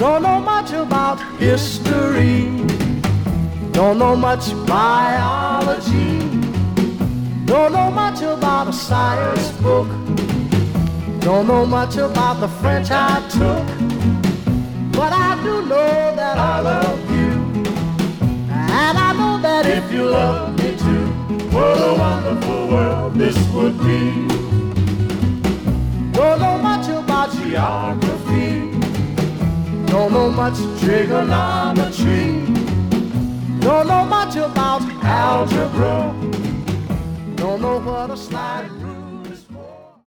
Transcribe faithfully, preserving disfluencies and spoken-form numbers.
Don't know much about history. Don't know much biology. Don't know much about a science book. Don't know much about the French I took. But I do know that I love you. And I know that if you love me too, what a wonderful world this would be. Don't know much about geography. Don't know much trigonometry. Don't know much about algebra. Don't know what a slide